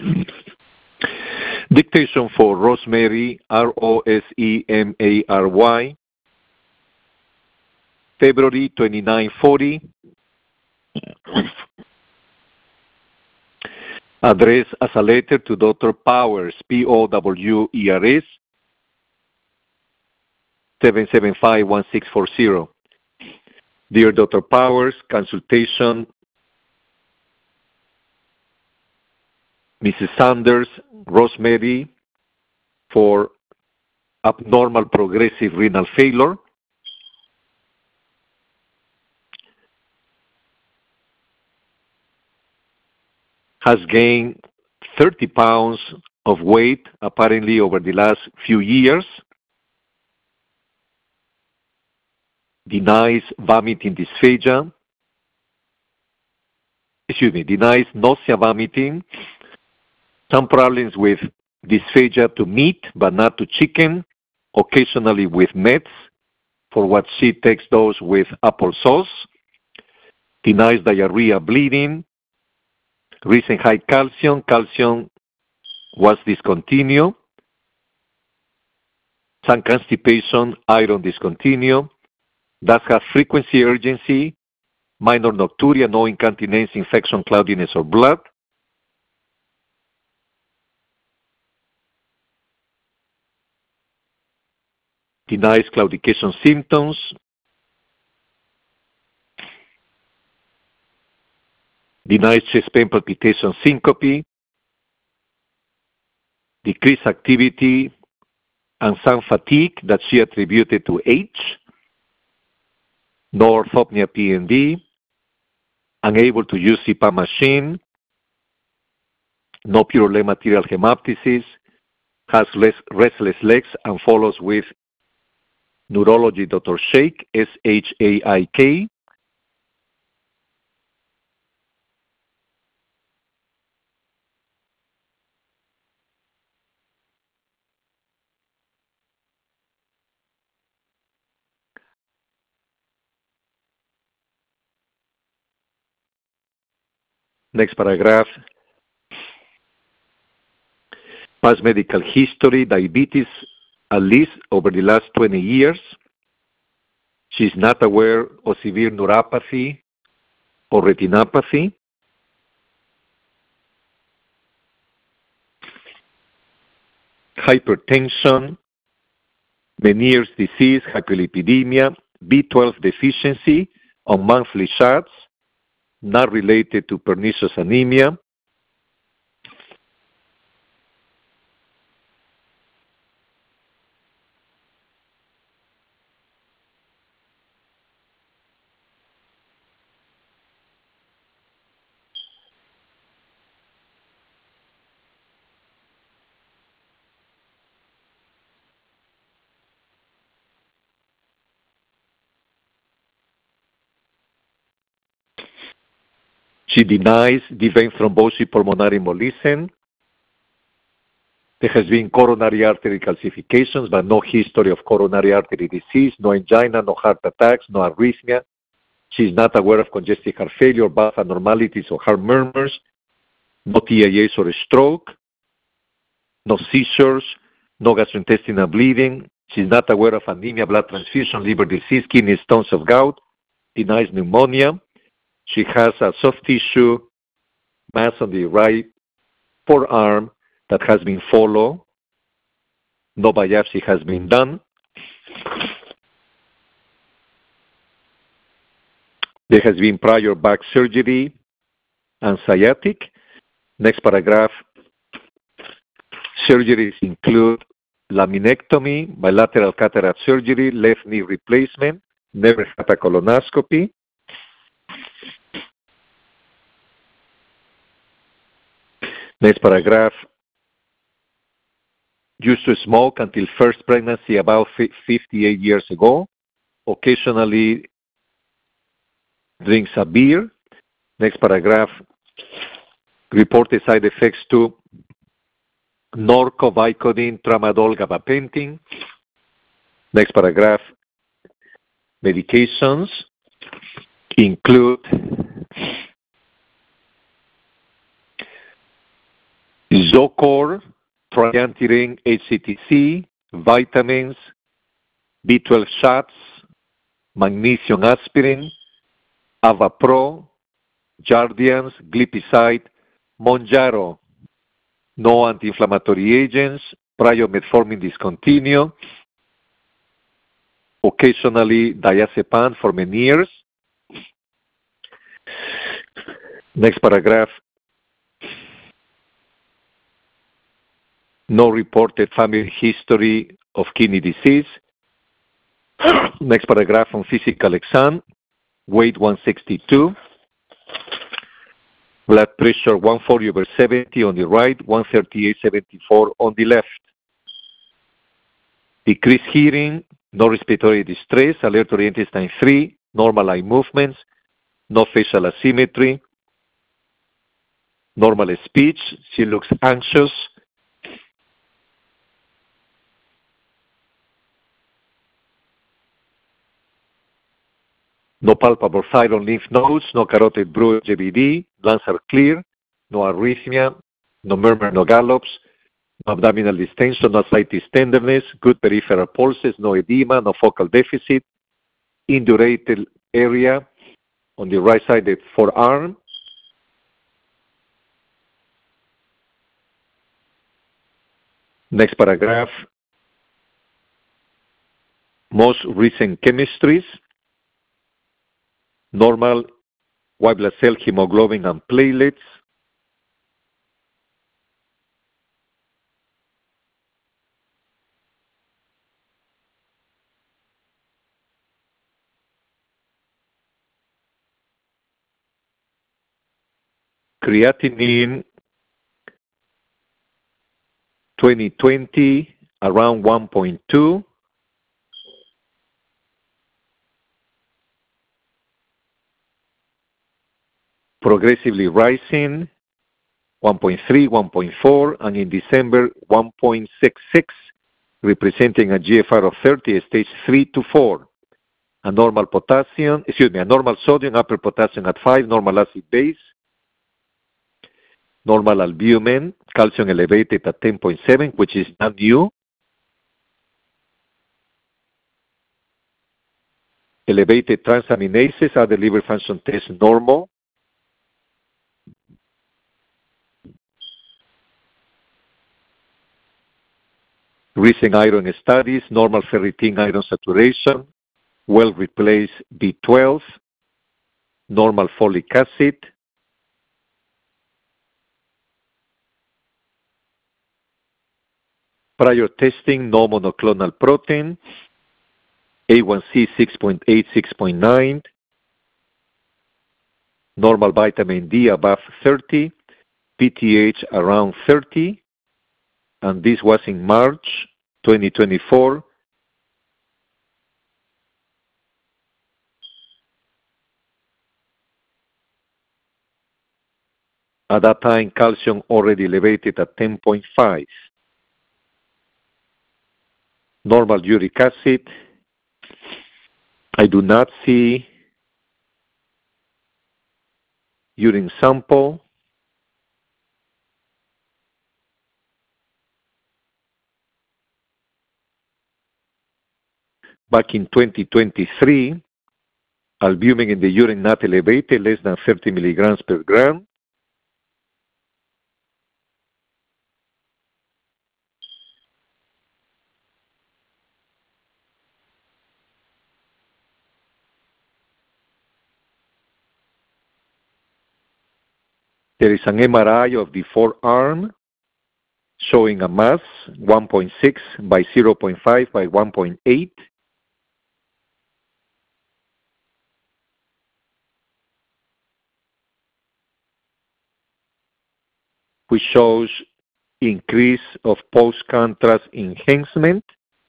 Dictation for Rosemary, Rosemary, February 2940. Address as a letter to Dr. Powers, Powers, 775-1640. Dear Dr. Powers, consultation, Mrs. Sanders, Rosemary, for abnormal progressive renal failure. Has gained 30 pounds of weight, apparently over the last few years. Denies vomiting dysphagia. Denies nausea, vomiting. Some problems with dysphagia to meat, but not to chicken. Occasionally with meds, for what she takes those with applesauce. Denies diarrhea, bleeding. Recent high calcium. Calcium was discontinued. Some constipation, iron discontinued. Does have frequency, urgency, minor nocturia, no incontinence, infection, cloudiness, or blood. Denies claudication symptoms. Denies chest pain, palpitation, syncope. Decreased activity and some fatigue that she attributed to age. No orthopnea, PND. Unable to use CPAP machine. No purulent material hemoptysis. Has restless legs and follows with neurology, Dr. Shaik, Shaik. Next paragraph. Past medical history, diabetes, at least over the last 20 years. She's not aware of severe neuropathy or retinopathy. Hypertension, Meniere's disease, hyperlipidemia, B12 deficiency on monthly shots, not related to pernicious anemia. She denies the vein thrombosis, pulmonary embolism. There has been coronary artery calcifications, but no history of coronary artery disease, no angina, no heart attacks, no arrhythmia. She is not aware of congestive heart failure, bath abnormalities, or heart murmurs, no TIAs or stroke, no seizures, no gastrointestinal bleeding. She is not aware of anemia, blood transfusion, liver disease, kidney stones of gout, denies pneumonia. She has a soft tissue mass on the right forearm that has been followed. No biopsy has been done. There has been prior back surgery and sciatic. Next paragraph. Surgeries include laminectomy, bilateral cataract surgery, left knee replacement, never had a colonoscopy. Next paragraph. Used to smoke until first pregnancy about 58 years ago. Occasionally drinks a beer. Next paragraph. Reported side effects to Norco, Vicodin, Tramadol, Gabapentin. Next paragraph. Medications include Zocor, Triantirin, HCTC, vitamins, B12 shots, magnesium aspirin, Avapro, Jardiance, Glipizide, Monjaro. No anti-inflammatory agents, prior metformin discontinued, occasionally diazepam for many years. Next paragraph. No reported family history of kidney disease. Next paragraph on physical exam. Weight 162. Blood pressure 140/70 on the right, 138/74 on the left. Decreased hearing, no respiratory distress, alert-oriented time 3, normal eye movements, no facial asymmetry, normal speech, she looks anxious. No palpable thyroid lymph nodes, no carotid bruit JVD, lungs are clear, no arrhythmia, no murmur, no gallops, no abdominal distension, no ascites tenderness, good peripheral pulses, no edema, no focal deficit, indurated area on the right side of the forearm. Next paragraph. Most recent chemistries. Normal white blood cell hemoglobin and platelets. Creatinine 2020 around 1.2. Progressively rising 1.3, 1.4, and in December 1.66, representing a GFR of 30, stage 3 to 4. A normal sodium, upper potassium at 5, normal acid base, normal albumin, calcium elevated at 10.7, which is not new. Elevated transaminases are the liver function test normal. Recent iron studies, normal ferritin iron saturation, well replaced B12, normal folic acid, prior testing, no monoclonal protein, A1C 6.8, 6.9, normal vitamin D above 30, PTH around 30, and this was in March 2024. At that time, calcium already elevated at 10.5. Normal uric acid. I do not see urine sample. Back in 2023, albumin in the urine not elevated, less than 30 milligrams per gram. There is an MRI of the forearm showing a mass 1.6 by 0.5 by 1.8. Which shows increase of post-contrast enhancement.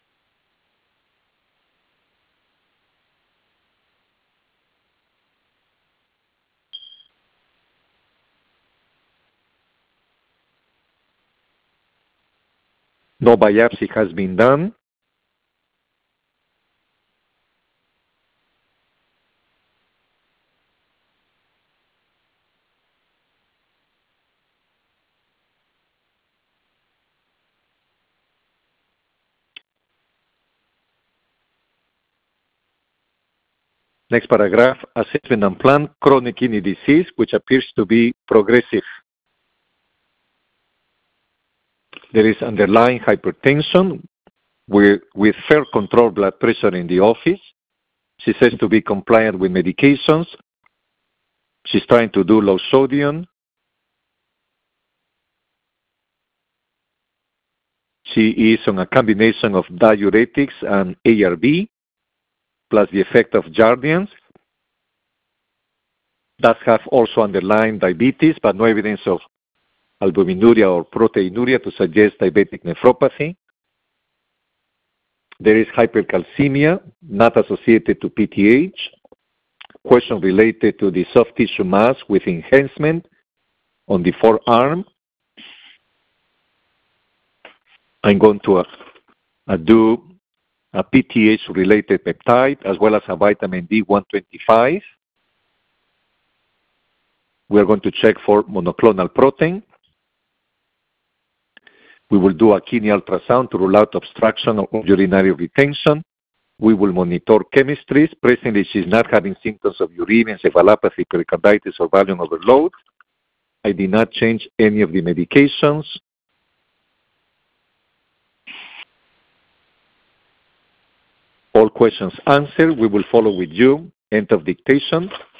No biopsy has been done. Next paragraph, assessment and plan chronic kidney disease, which appears to be progressive. There is underlying hypertension with fair controlled blood pressure in the office. She says to be compliant with medications. She's trying to do low sodium. She is on a combination of diuretics and ARB, plus the effect of Jardiance. Does have also underlying diabetes, but no evidence of albuminuria or proteinuria to suggest diabetic nephropathy. There is hypercalcemia, not associated to PTH. Question related to the soft tissue mass with enhancement on the forearm. I'm going to do a PTH-related peptide as well as a vitamin D125. We are going to check for monoclonal protein. We will do a kidney ultrasound to rule out obstruction or urinary retention. We will monitor chemistries. Presently, she's not having symptoms of uremia, encephalopathy, pericarditis, or volume overload. I did not change any of the medications. All questions answered. We will follow with you. End of dictation.